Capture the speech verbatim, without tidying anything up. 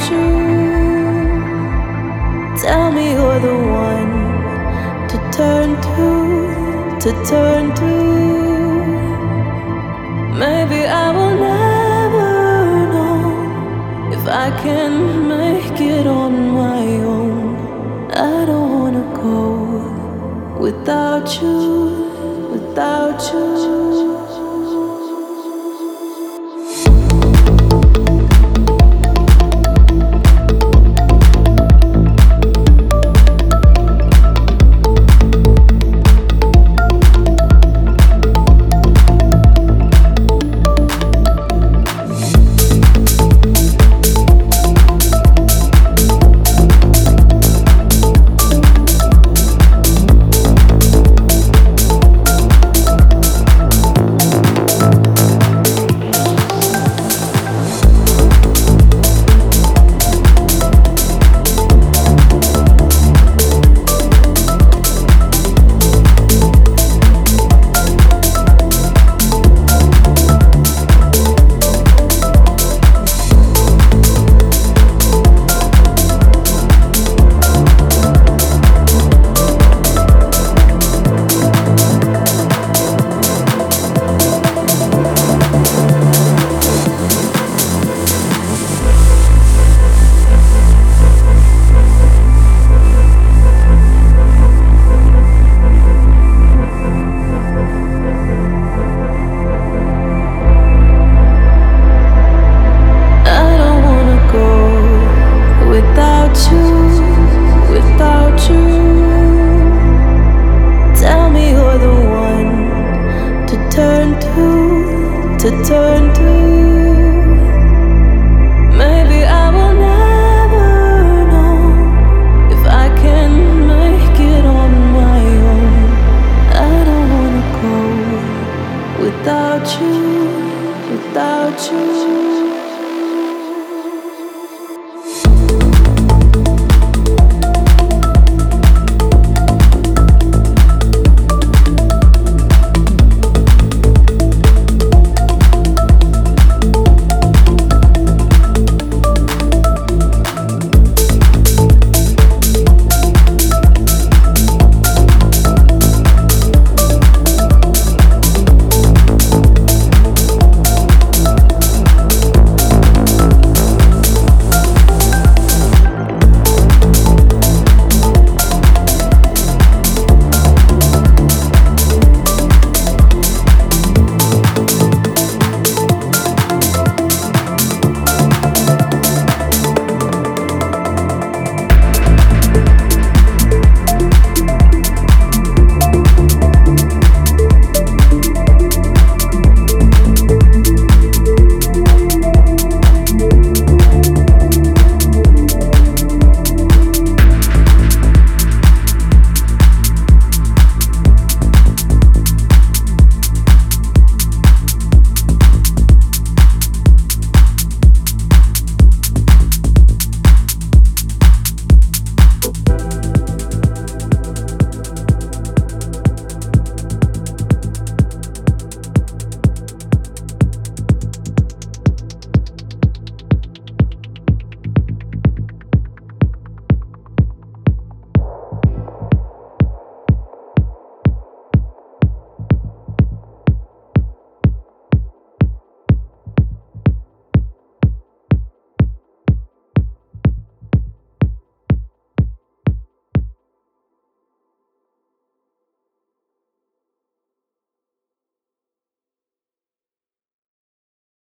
you. Tell me you're the one to turn to, to turn to. Maybe I will never know if I can make it on my own. I don't wanna go without you, without you. To turn to. Maybe I will never know if I can make it on my own. I don't wanna go without you, without you.